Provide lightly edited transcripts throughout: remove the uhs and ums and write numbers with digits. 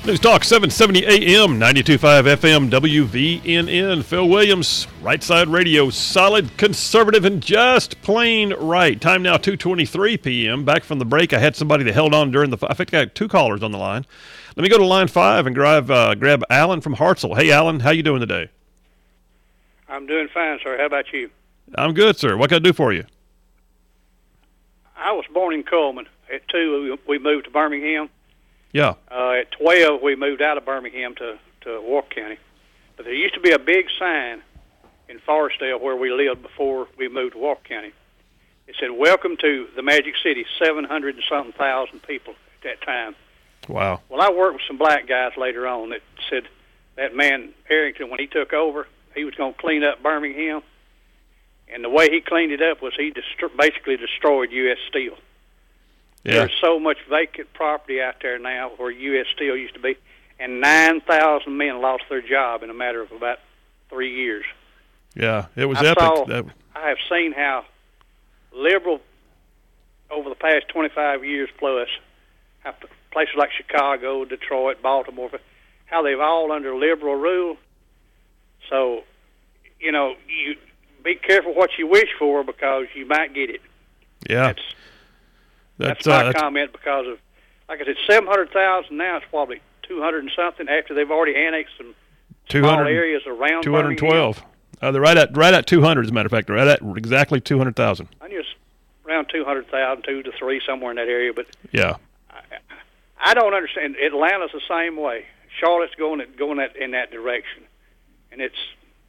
News Talk 770 AM, 92.5 FM, WVNN. Phil Williams, Right Side Radio, solid, conservative, and just plain right. Time now 2:23 p.m. Back from the break, I had somebody that held on during the. I think I got two callers on the line. Let me go to line 5 and grab Alan from Hartselle. Hey, Alan, how you doing today? I'm doing fine, sir. How about you? I'm good, sir. What can I do for you? I was born in Coleman. At 2, we moved to Birmingham. Yeah. At 12, we moved out of Birmingham to Walker County. But there used to be a big sign in Forestdale where we lived before we moved to Walker County. It said, "Welcome to the Magic City," 700 and something thousand people at that time. Wow. Well, I worked with some black guys later on that said that man, Harrington, when he took over, he was going to clean up Birmingham. And the way he cleaned it up was he basically destroyed U.S. Steel. Yeah. There's so much vacant property out there now where U.S. Steel used to be, and 9,000 men lost their job in a matter of about 3 years. Yeah, it was epic. I have seen how liberal, over the past 25 years plus, how places like Chicago, Detroit, Baltimore, how they've all under liberal rule. So, you be careful what you wish for because you might get it. Yeah. That's my comment because of, like I said, 700,000 now. It's probably 200 and something after they've already annexed some small areas around 212. They're right at 200, as a matter of fact. They're right at exactly 200,000. I guess around 200,000, 2 to 3, somewhere in that area. But yeah, I don't understand. Atlanta's the same way. Charlotte's going in that direction, and it's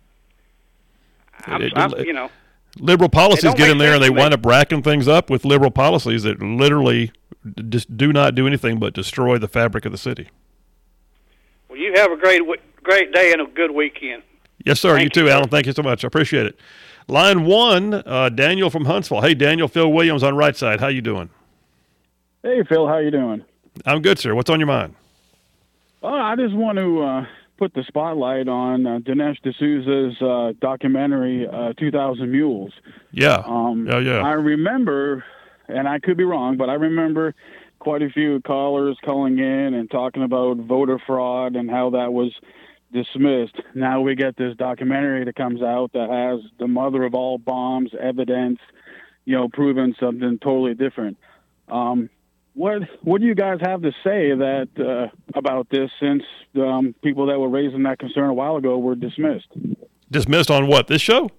liberal policies get in there and they wind up racking things up with liberal policies that literally just do not do anything but destroy the fabric of the city. Well, you have a great day and a good weekend. Yes, sir. You too, Alan. Thank you so much. I appreciate it. Line 1, Daniel from Huntsville. Hey, Daniel, Phil Williams on Right Side. How you doing? Hey, Phil. How you doing? I'm good, sir. What's on your mind? I just want to put the spotlight on Dinesh D'Souza's documentary, 2,000 Mules. Yeah. I remember, and I could be wrong, but I remember quite a few callers calling in and talking about voter fraud and how that was dismissed. Now we get this documentary that comes out that has the mother of all bombs, evidence, proving something totally different. What do you guys have to say about this since people that were raising that concern a while ago were dismissed? Dismissed on what, this show?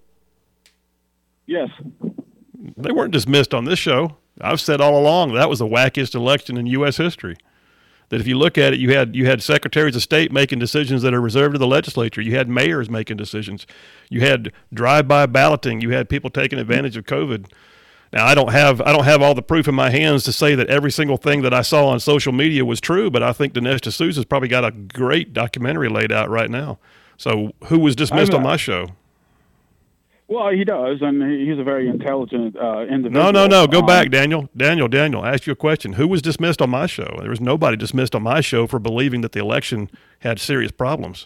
Yes. They weren't dismissed on this show. I've said all along that was the wackiest election in U.S. history. That if you look at it, you had secretaries of state making decisions that are reserved to the legislature. You had mayors making decisions. You had drive-by balloting. You had people taking advantage of COVID. Now, I don't have all the proof in my hands to say that every single thing that I saw on social media was true, but I think Dinesh D'Souza's probably got a great documentary laid out right now. So who was dismissed on my show? Well, he does, and he's a very intelligent individual. No. Go back, Daniel. Daniel, I asked you a question. Who was dismissed on my show? There was nobody dismissed on my show for believing that the election had serious problems.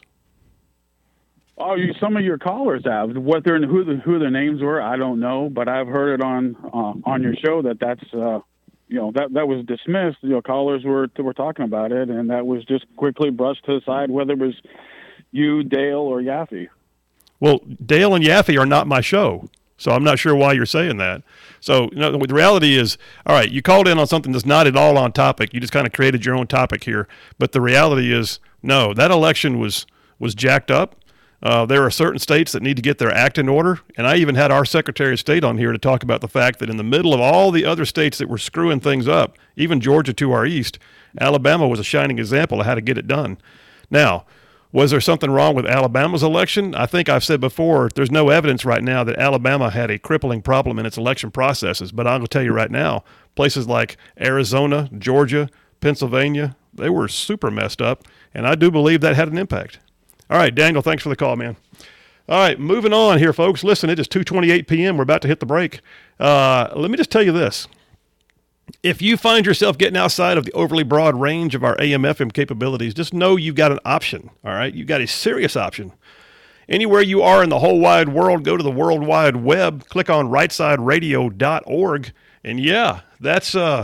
Oh, some of your callers have. Who their names were, I don't know, but I've heard it on your show that's that was dismissed. Callers were talking about it, and that was just quickly brushed to the side, whether it was you, Dale, or Yaffe. Well, Dale and Yaffe are not my show, so I'm not sure why you're saying that. So, the reality is, all right, you called in on something that's not at all on topic. You just kind of created your own topic here. But the reality is, no, that election was jacked up. There are certain states that need to get their act in order, and I even had our Secretary of State on here to talk about the fact that in the middle of all the other states that were screwing things up, even Georgia to our east, Alabama was a shining example of how to get it done. Now, was there something wrong with Alabama's election? I think I've said before, there's no evidence right now that Alabama had a crippling problem in its election processes, but I'll tell you right now, places like Arizona, Georgia, Pennsylvania, they were super messed up, and I do believe that had an impact. All right, Daniel, thanks for the call, man. All right, moving on here, folks. Listen, it is 2:28 p.m. We're about to hit the break. Let me just tell you this. If you find yourself getting outside of the overly broad range of our AM/FM capabilities, just know you've got an option, all right? You've got a serious option. Anywhere you are in the whole wide world, go to the World Wide Web, click on rightsideradio.org, and yeah, that's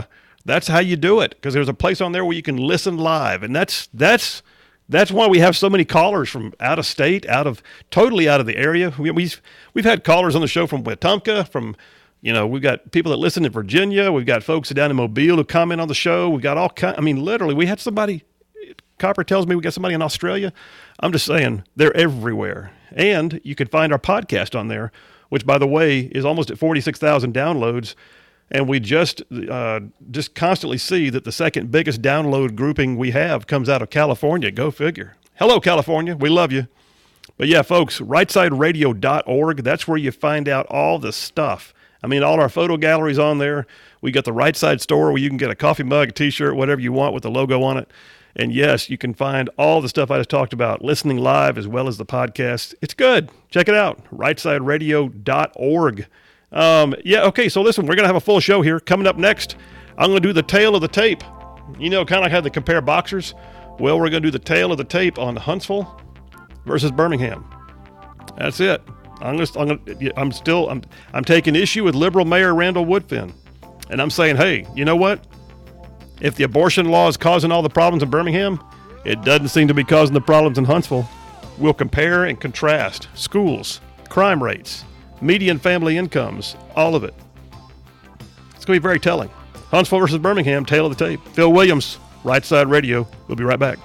That's how you do it, because there's a place on there where you can listen live, and that's why we have so many callers from out of state, totally out of the area. We've had callers on the show from Wetumpka, from we've got people that listen in Virginia. We've got folks down in Mobile who comment on the show. We've got all kinds. I mean, literally, we had somebody. Copper tells me we got somebody in Australia. I'm just saying, they're everywhere, and you can find our podcast on there, which, by the way, is almost at 46,000 downloads. And we just constantly see that the second biggest download grouping we have comes out of California. Go figure. Hello, California. We love you. But yeah, folks, rightsideradio.org. That's where you find out all the stuff. I mean, all our photo galleries on there. We got the Right Side store where you can get a coffee mug, a T-shirt, whatever you want with the logo on it. And yes, you can find all the stuff I just talked about, listening live as well as the podcast. It's good. Check it out. rightsideradio.org. Okay, so listen, we're going to have a full show here. Coming up next, I'm going to do the tail of the tape. Kind of like how they compare boxers. Well, we're going to do the tail of the tape on Huntsville versus Birmingham. That's it. I'm taking issue with liberal Mayor Randall Woodfin. And I'm saying, hey, you know what? If the abortion law is causing all the problems in Birmingham, it doesn't seem to be causing the problems in Huntsville. We'll compare and contrast schools, crime rates, median family incomes, all of it. It's going to be very telling. Huntsville versus Birmingham, tail of the tape. Phil Williams, Right Side Radio. We'll be right back.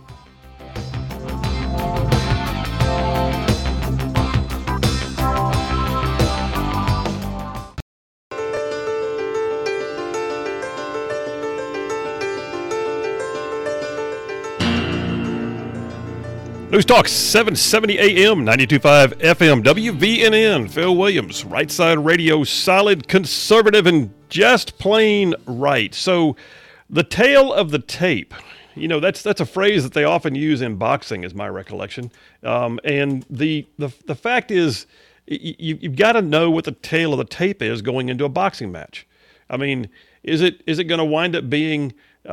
News Talk 770 AM, 92.5 FM, WVNN, Phil Williams, Right Side Radio, solid, conservative, and just plain right. So the tail of the tape, that's a phrase that they often use in boxing, is my recollection. And the fact is, you've got to know what the tail of the tape is going into a boxing match. I mean, is it going to wind up being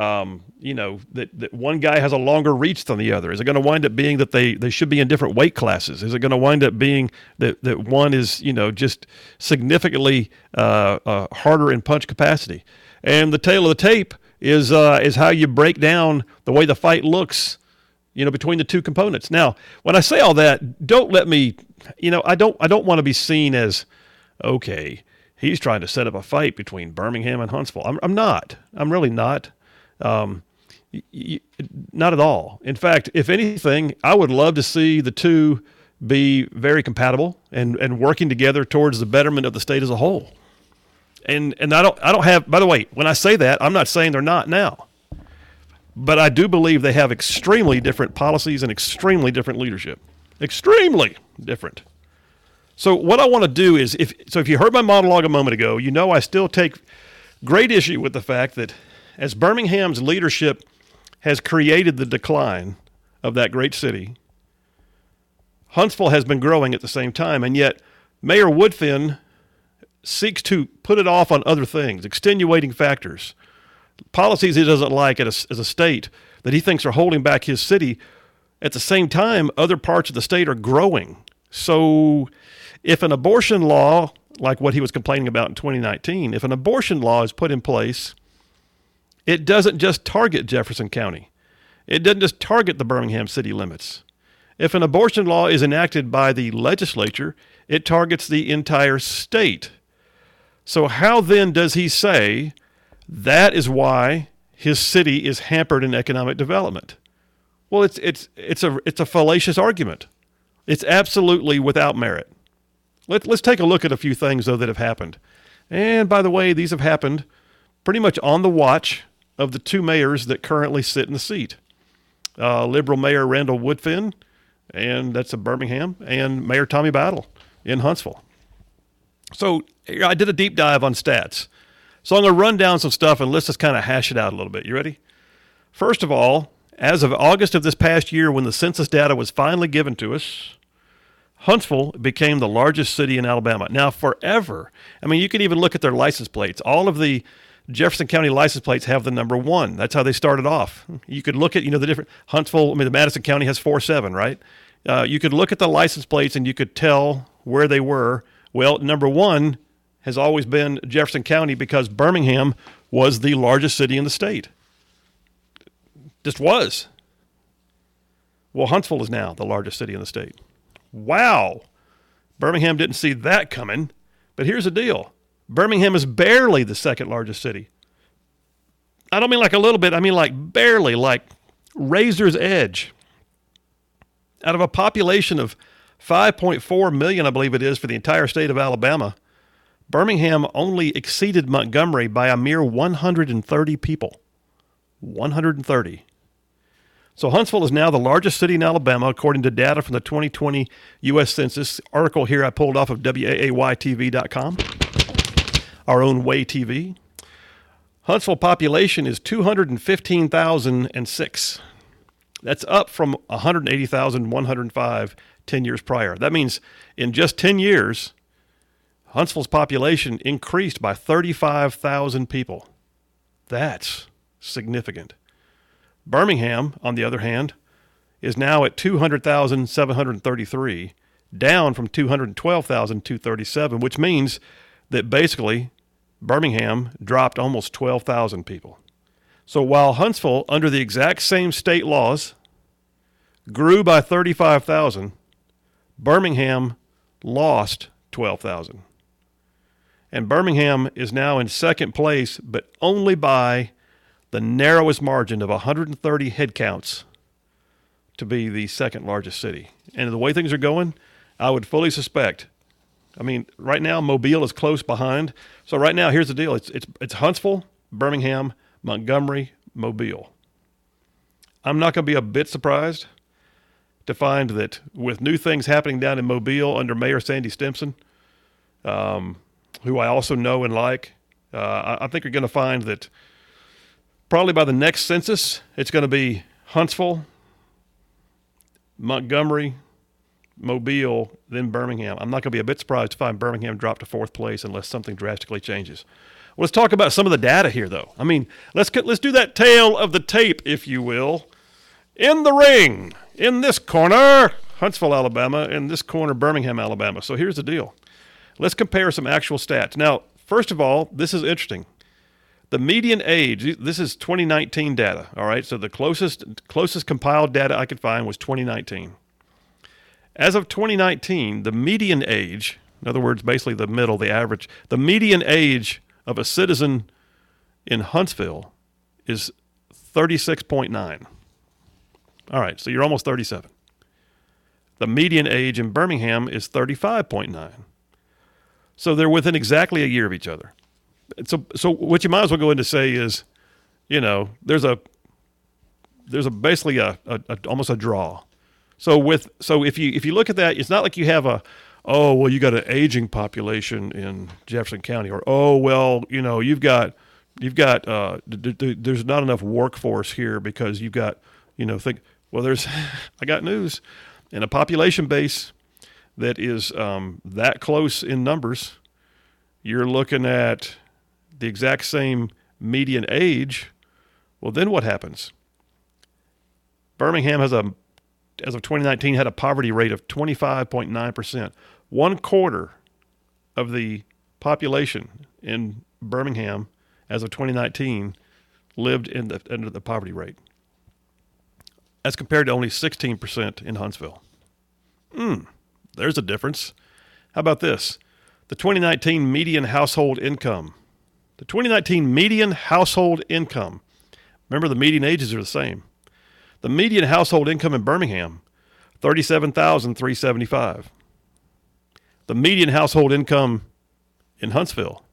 that one guy has a longer reach than the other? Is it going to wind up being that they should be in different weight classes? Is it going to wind up being that one is, just significantly harder in punch capacity? And the tail of the tape is how you break down the way the fight looks, between the two components. Now, when I say all that, don't let me, I don't want to be seen as, okay, he's trying to set up a fight between Birmingham and Huntsville. I'm not. I'm really not. Not at all. In fact, if anything, I would love to see the two be very compatible and working together towards the betterment of the state as a whole. And I don't have, by the way, when I say that, I'm not saying they're not now, but I do believe they have extremely different policies and extremely different leadership. Extremely different. So what I want to do is, if you heard my monologue a moment ago, I still take great issue with the fact that as Birmingham's leadership has created the decline of that great city, Huntsville has been growing at the same time, and yet Mayor Woodfin seeks to put it off on other things, extenuating factors, policies he doesn't like as a state that he thinks are holding back his city. At the same time, other parts of the state are growing. So if an abortion law, like what he was complaining about in 2019, if an abortion law is put in place, it doesn't just target Jefferson County. It doesn't just target the Birmingham city limits. If an abortion law is enacted by the legislature, it targets the entire state. So how then does he say that is why his city is hampered in economic development? Well, it's a fallacious argument. It's absolutely without merit. Let's take a look at a few things, though, that have happened. And by the way, these have happened pretty much on the watch of the two mayors that currently sit in the seat. Liberal Mayor Randall Woodfin, and that's of Birmingham, and Mayor Tommy Battle in Huntsville. So I did a deep dive on stats. So I'm going to run down some stuff and let's just kind of hash it out a little bit. You ready? First of all, as of August of this past year, when the census data was finally given to us, Huntsville became the largest city in Alabama. Now, forever, you can even look at their license plates. All of the Jefferson County license plates have the number 1. That's how they started off. You could look at, the different Huntsville, the Madison County has 47, right? You could look at the license plates and you could tell where they were. Well, number 1 has always been Jefferson County because Birmingham was the largest city in the state. Just was. Well, Huntsville is now the largest city in the state. Wow. Birmingham didn't see that coming. But here's the deal. Birmingham is barely the second largest city. I don't mean like a little bit. I mean like barely, like razor's edge. Out of a population of 5.4 million, I believe it is, for the entire state of Alabama, Birmingham only exceeded Montgomery by a mere 130 people. 130. So Huntsville is now the largest city in Alabama, according to data from the 2020 U.S. Census. Article here I pulled off of WAAYTV.com, our own Way TV. Huntsville population is 215,006. That's up from 180,105 10 years prior. That means in just 10 years, Huntsville's population increased by 35,000 people. That's significant. Birmingham, on the other hand, is now at 200,733, down from 212,237, which means that basically Birmingham dropped almost 12,000 people. So while Huntsville, under the exact same state laws, grew by 35,000, Birmingham lost 12,000. And Birmingham is now in second place, but only by the narrowest margin of 130 head counts to be the second largest city. And the way things are going, I would fully suspect. I mean, right now Mobile is close behind. So right now, here's the deal: it's Huntsville, Birmingham, Montgomery, Mobile. I'm not going to be a bit surprised to find that with new things happening down in Mobile under Mayor Sandy Stimpson, who I also know and like, I think you're going to find that probably by the next census, it's going to be Huntsville, Montgomery, Mobile, then Birmingham. I'm not going to be a bit surprised to find Birmingham drop to fourth place unless something drastically changes. Well, let's talk about some of the data here, though. I mean, let's do that tale of the tape, if you will. In the ring, in this corner, Huntsville, Alabama, in this corner, Birmingham, Alabama. So here's the deal. Let's compare some actual stats. Now, first of all, this is interesting. The median age, this is 2019 data, all right? So the closest compiled data I could find was 2019. As of 2019, the median age, in other words, basically the middle, the average, the median age of a citizen in Huntsville is 36.9. All right, so you're almost 37. The median age in Birmingham is 35.9. So they're within exactly a year of each other. So what you might as well go in to say is, you know, there's basically almost a draw. So if you look at that, it's not like you have you got an aging population in Jefferson County, or you've got there's not enough workforce here because you've got I got news. In a population base that is that close in numbers, you're looking at the exact same median age. Well, then what happens? Birmingham as of 2019 had a poverty rate of 25.9%. 1/4 of the population in Birmingham as of 2019 lived under the poverty rate. That's compared to only 16% in Huntsville. There's a difference. How about this? The 2019 median household income. The 2019 median household income. Remember, the median ages are the same. The median household income in Birmingham, $37,375. The median household income in Huntsville,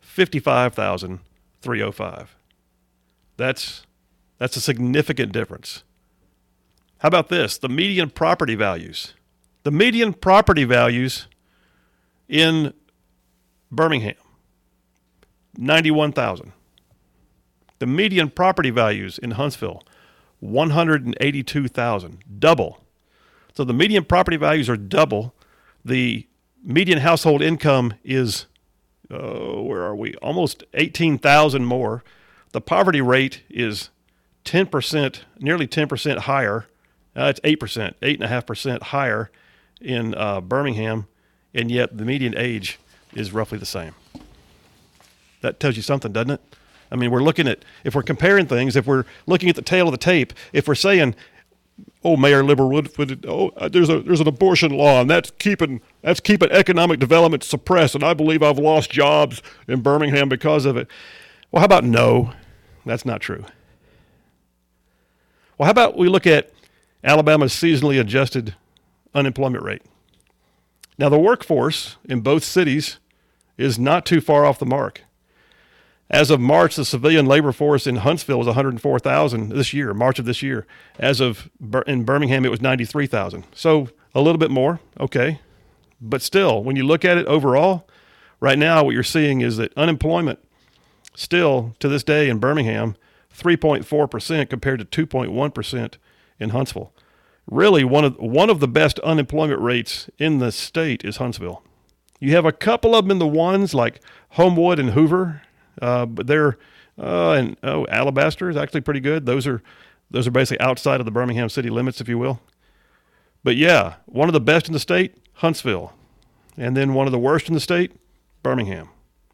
$55,305. That's a significant difference. How about this? The median property values. The median property values in Birmingham, $91,000. The median property values in Huntsville, $182,000, double. So the median property values are double. The median household income is, almost $18,000 more. The poverty rate is 10%, nearly 10% higher. It's 8%, 8.5% higher in Birmingham, and yet the median age is roughly the same. That tells you something, doesn't it? I mean, if we're comparing things, if we're looking at the tail of the tape, if we're saying, oh, Mayor Liberal Woodfin, there's an abortion law, and that's keeping economic development suppressed, and I believe I've lost jobs in Birmingham because of it. Well, how about no? That's not true. Well, how about we look at Alabama's seasonally adjusted unemployment rate? Now, the workforce in both cities is not too far off the mark. As of March, the civilian labor force in Huntsville was 104,000 this year, March of this year. As of in Birmingham, it was 93,000. So a little bit more, okay. But still, when you look at it overall, right now what you're seeing is that unemployment still, to this day in Birmingham, 3.4% compared to 2.1% in Huntsville. Really, one of the best unemployment rates in the state is Huntsville. You have a couple of them in the ones like Homewood and Hoover, but they're Alabaster is actually pretty good. Those are basically outside of the Birmingham city limits, if you will. But yeah, one of the best in the state, Huntsville, and then one of the worst in the state, Birmingham.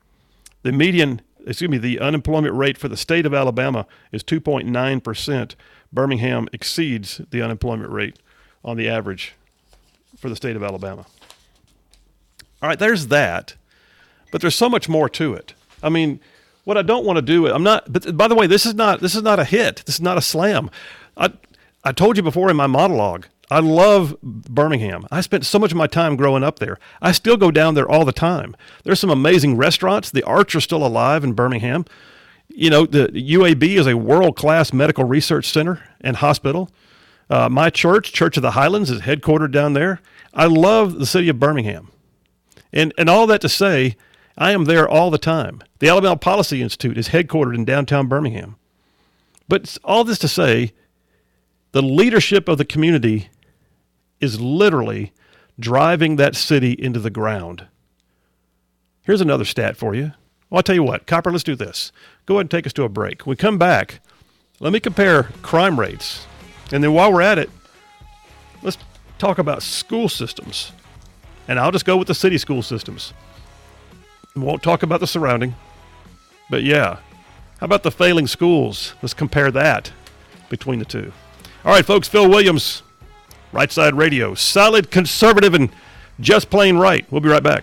The unemployment rate for the state of Alabama is 2.9%. Birmingham exceeds the unemployment rate on the average for the state of Alabama. All right, there's that. But there's so much more to it. I mean, what I don't want to do, but by the way, this is not a hit. This is not a slam. I told you before in my monologue, I love Birmingham. I spent so much of my time growing up there. I still go down there all the time. There's some amazing restaurants. The arts are still alive in Birmingham. You know, the UAB is a world-class medical research center and hospital. My Church of the Highlands, is headquartered down there. I love the city of Birmingham. And all that to say, I am there all the time. The Alabama Policy Institute is headquartered in downtown Birmingham. But all this to say, the leadership of the community is literally driving that city into the ground. Here's another stat for you. Well, I'll tell you what, Copper, let's do this. Go ahead and take us to a break. When we come back, let me compare crime rates. And then while we're at it, let's talk about school systems. And I'll just go with the city school systems. We won't talk about the surrounding. But yeah, how about the failing schools? Let's compare that between the two. All right, folks, Phil Williams, Right Side Radio. Solid, conservative, and just plain right. We'll be right back.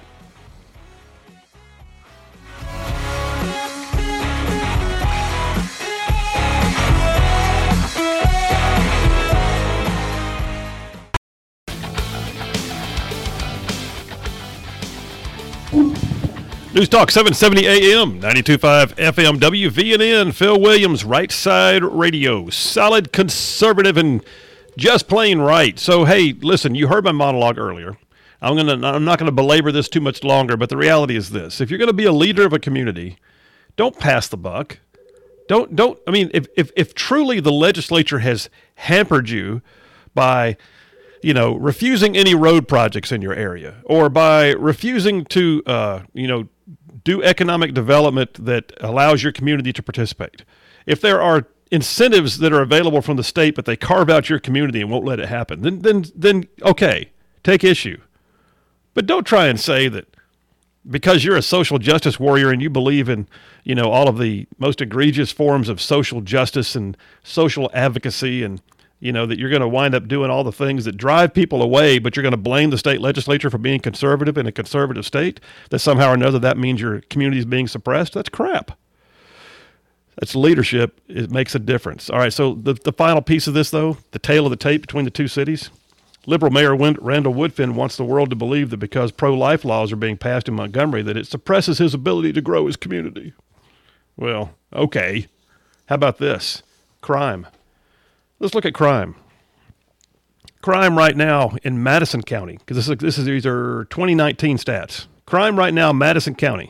News Talk 770 AM, 92.5 FM, WVNN, Phil Williams, Right Side Radio. Solid, conservative, and just plain right. So, hey, listen, you heard my monologue earlier. I'm not going to belabor this too much longer, but the reality is this. If you're going to be a leader of a community, don't pass the buck. I mean, if truly the legislature has hampered you by, refusing any road projects in your area, or by refusing to, do economic development that allows your community to participate. If there are incentives that are available from the state, but they carve out your community and won't let it happen, then okay, take issue. But don't try and say that because you're a social justice warrior and you believe in, all of the most egregious forms of social justice and social advocacy, and that you're going to wind up doing all the things that drive people away, but you're going to blame the state legislature for being conservative in a conservative state, that somehow or another that means your community is being suppressed. That's crap. That's leadership. It makes a difference. All right, so the final piece of this, though, the tail of the tape between the two cities, Liberal Mayor Randall Woodfin wants the world to believe that because pro-life laws are being passed in Montgomery, that it suppresses his ability to grow his community. Well, okay. How about this? Crime. Let's look at crime. Crime right now in Madison County, because these are 2019 stats. Crime right now, Madison County.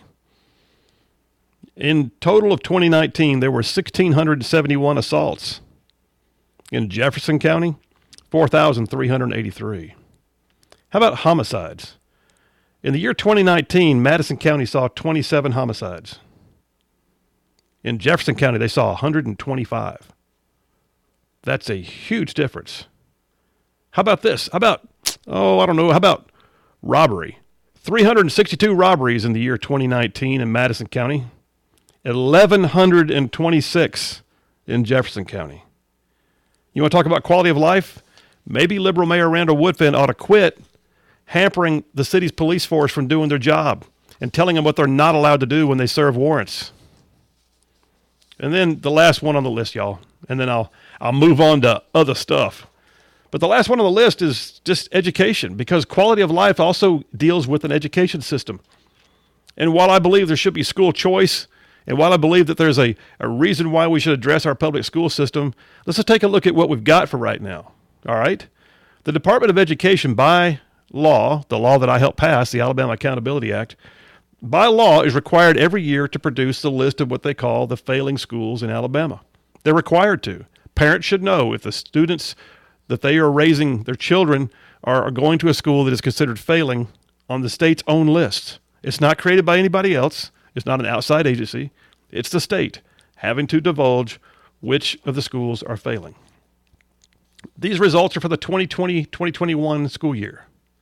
In total of 2019, there were 1,671 assaults. In Jefferson County, 4,383. How about homicides? In the year 2019, Madison County saw 27 homicides. In Jefferson County, they saw 125. That's a huge difference. How about this? How about robbery? 362 robberies in the year 2019 in Madison County. 1,126 in Jefferson County. You want to talk about quality of life? Maybe liberal Mayor Randall Woodfin ought to quit hampering the city's police force from doing their job and telling them what they're not allowed to do when they serve warrants. And then the last one on the list, y'all, and then I'll move on to other stuff. But the last one on the list is just education, because quality of life also deals with an education system. And while I believe there should be school choice, and while I believe that there's a reason why we should address our public school system, let's just take a look at what we've got for right now. All right? The Department of Education, by law, the law that I helped pass, the Alabama Accountability Act, by law is required every year to produce the list of what they call the failing schools in Alabama. They're required to. Parents should know if the students that they are raising, their children, are going to a school that is considered failing on the state's own list. It's not created by anybody else. It's not an outside agency. It's the state having to divulge which of the schools are failing. These results are for the 2020-2021 school year.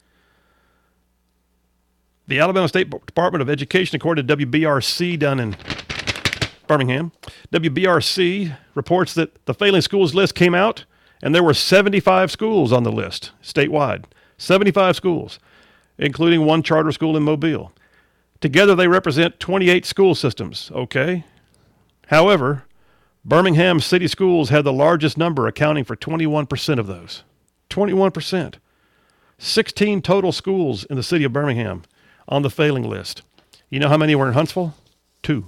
The Alabama State Department of Education, according to WBRC down in Birmingham, WBRC reports that the failing schools list came out, and there were 75 schools on the list statewide. 75 schools, including one charter school in Mobile. Together, they represent 28 school systems, okay? However, Birmingham City Schools had the largest number, accounting for 21% of those. 21%. 16 total schools in the city of Birmingham on the failing list. You know how many were in Huntsville? Two.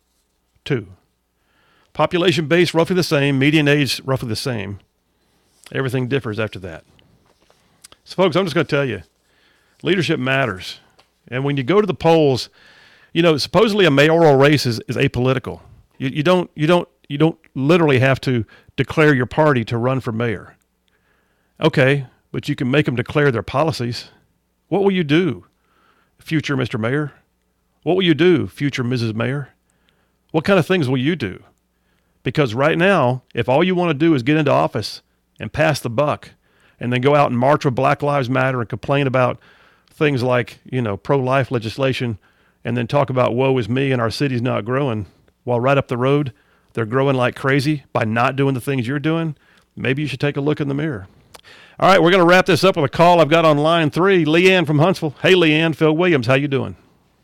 Population base roughly the same, median age roughly the same. Everything differs after that. So, folks, I'm just going to tell you, leadership matters. And when you go to the polls, you know, supposedly a mayoral race is apolitical. You don't literally have to declare your party to run for mayor. Okay, but you can make them declare their policies. What will you do, future Mr. Mayor? What will you do, future Mrs. Mayor? What kind of things will you do? Because right now, if all you want to do is get into office and pass the buck and then go out and march with Black Lives Matter and complain about things like, you know, pro-life legislation, and then talk about woe is me and our city's not growing, while right up the road, they're growing like crazy by not doing the things you're doing, maybe you should take a look in the mirror. All right, we're going to wrap this up with a call I've got on line 3, Leanne from Huntsville. Hey, Leanne, Phil Williams, how you doing?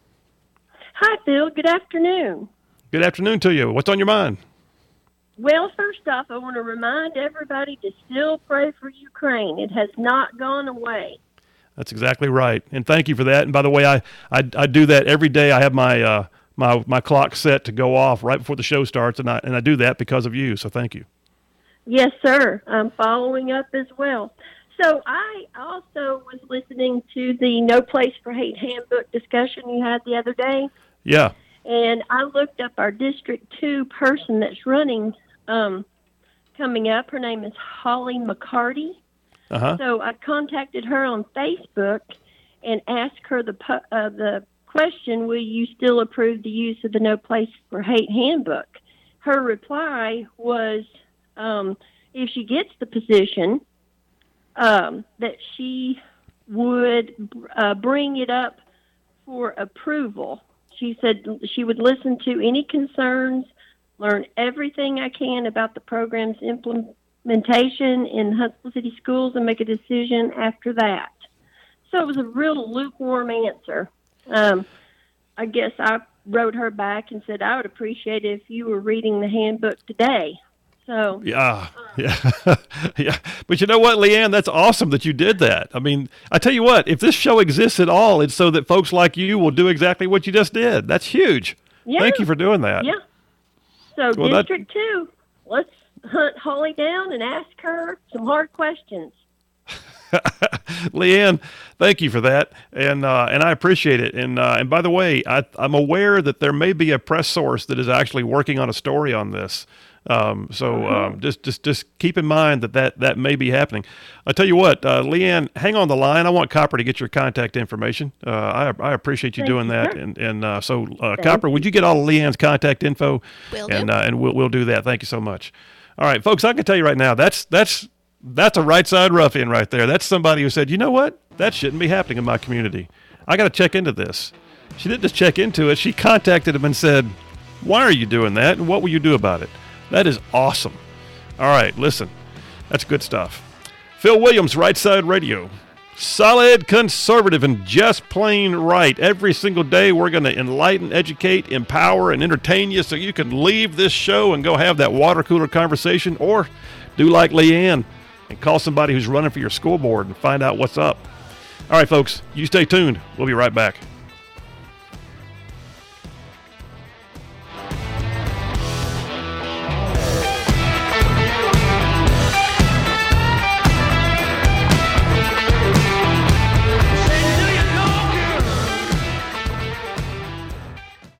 Hi, Phil. Good afternoon. Good afternoon to you. What's on your mind? Well, first off, I want to remind everybody to still pray for Ukraine. It has not gone away. That's exactly right, and thank you for that. And by the way, I do that every day. I have my my clock set to go off right before the show starts, and I do that because of you. So thank you. Yes, sir. I'm following up as well. So I also was listening to the No Place for Hate handbook discussion you had the other day. Yeah. And I looked up our District 2 person that's running coming up. Her name is Holly McCarty. Uh-huh. So I contacted her on Facebook and asked her the question, will you still approve the use of the No Place for Hate handbook? Her reply was, if she gets the position, that she would bring it up for approval. She said she would listen to any concerns, learn everything I can about the program's implementation in Huntsville City Schools, and make a decision after that. So it was a real lukewarm answer. I guess I wrote her back and said I would appreciate it if you were reading the handbook today. So yeah. But you know what, Leanne? That's awesome that you did that. I mean, I tell you what, if this show exists at all, it's so that folks like you will do exactly what you just did. That's huge. Yeah. Thank you for doing that. Yeah. So District 2, let's hunt Holly down and ask her some hard questions. Leanne, thank you for that, and I appreciate it. And by the way, I'm aware that there may be a press source that is actually working on a story on this. Just keep in mind that may be happening. I'll tell you what, Leanne, hang on the line. I want Copper to get your contact information. I appreciate you doing that. Sure. And Copper, would you get all of Leanne's contact info? Will do. And we'll do that. Thank you so much. All right, folks, I can tell you right now, that's a right side ruffian right there. That's somebody who said, you know what? That shouldn't be happening in my community. I got to check into this. She didn't just check into it. She contacted him and said, Why are you doing that, and what will you do about it? That is awesome. All right, listen. That's good stuff. Phil Williams, Right Side Radio. Solid conservative and just plain right. Every single day we're going to enlighten, educate, empower, and entertain you so you can leave this show and go have that water cooler conversation, or do like Leanne and call somebody who's running for your school board and find out what's up. All right, folks, you stay tuned. We'll be right back.